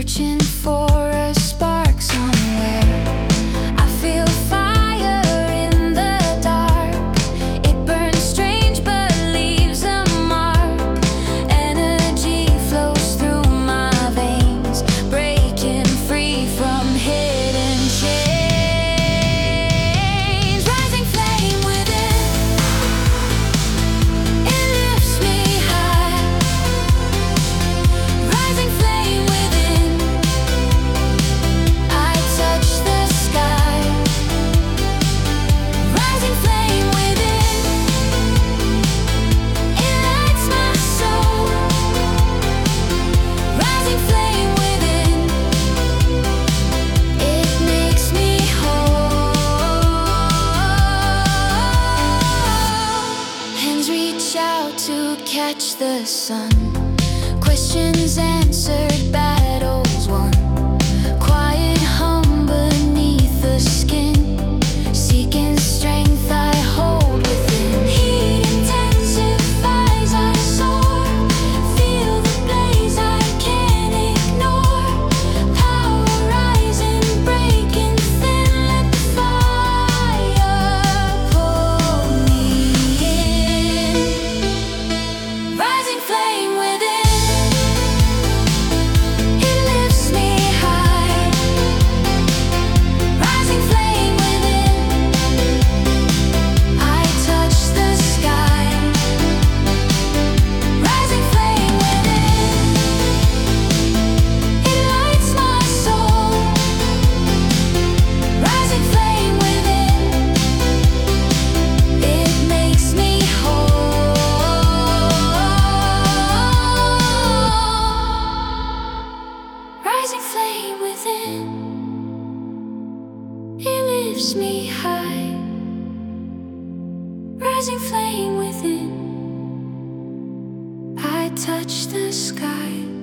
searching for a spark somewhere. I feel fire in the dark. It burns strange but leaves a mark. Energy flows through my veins, breaking free from hidden chains. Rising flame within, it lifts me high. Rising flame within, I touch the sky. Rising flame within, it lights my soul. Rising flame within, it makes me whole. Hands reach out to catch the sun. Questions answered, battles won. Quiet hum beneath the skin, seeking strength I hold within. Heat intensifies, I soar. Feel the blaze I can't ignore. Power rising, breaking thin. Let the fire pull me in. Rising flame within, it lifts me high. Rising flame within, I touch the sky. Rising flame within, it lights my soul. Rising flame within, it makes me whole. Rising flame within, it lifts me high. Rising flame within, I touch the sky.